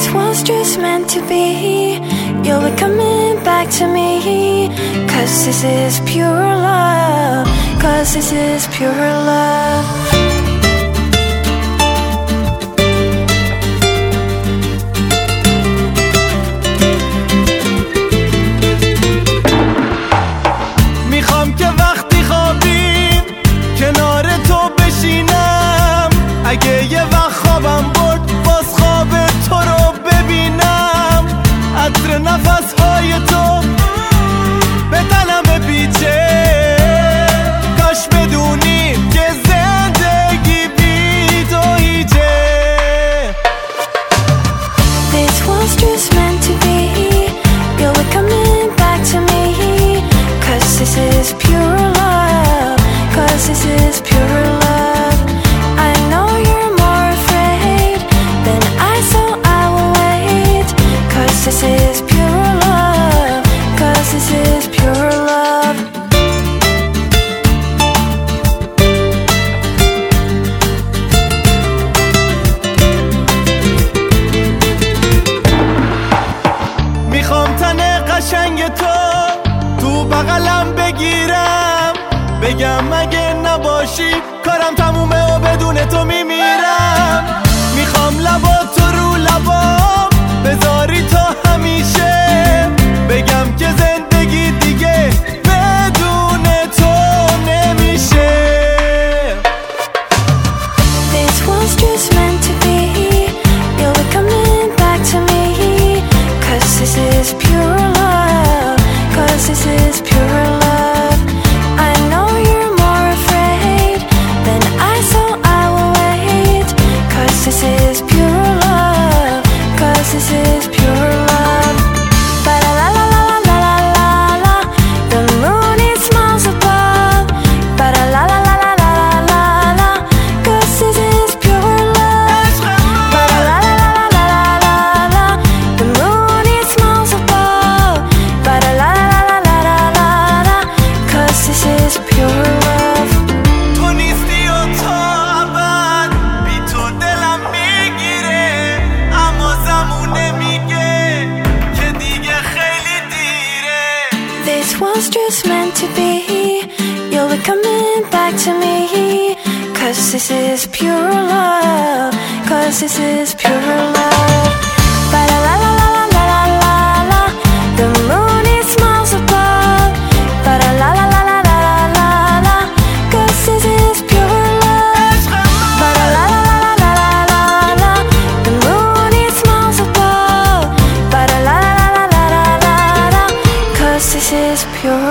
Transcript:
This was just meant to be. You'll be coming back to me. 'Cause this is pure love. 'Cause this is pure love. میخوام که وقتی خوابیم کنار تو بشینم، اگه یه وقت خوابم برد باز خواب تو رو ببینم. عطر نفسهای تو به تنم بپیچه، کاش بدونی که زندگی بی تو هیچه. This was just meant to be. You'll be coming back to me. 'Cause this is pure love. 'Cause this is pure love. I know you're more afraid than I, so I will wait. 'Cause this is pure love. 'Cause this is pure love. میخوام تن قشنگ تو بغلم بگیرم، بگم اگه نباشی کارم تمومه و بدون تو میمیرم. میخوام لباتو رو لبام بذاری تا همیشه، بگم که زندگی دیگه بدون تو نمیشه. This was just meant to be. You'll be coming back to me. 'Cause this is pure love. 'Cause this is pure love. I know you're more afraid than I, so I will wait. 'Cause this is pure love. 'Cause this is pure love. Ba la la la la la la la la. The moon it smiles above. Ba la la la la la la la la. 'Cause this is pure love. Ba la la la la la la la. The moon it smiles above. Ba la la la la la la la. 'Cause this is pure love. تو نیستی و تا ابد بی تو دلم میگیره، اما زمونه میگه که دیگه خیلی دیره. This was just meant to be. You'll be coming back to me. 'Cause this is pure love. 'Cause this is pure love. Ba la la la la la la la la. The moon it smiles above. Ba la la la la la la la la. 'Cause this is pure love. Ba la la la la la la la. The moon it smiles above. Ba la la la la la la la. 'Cause this is pure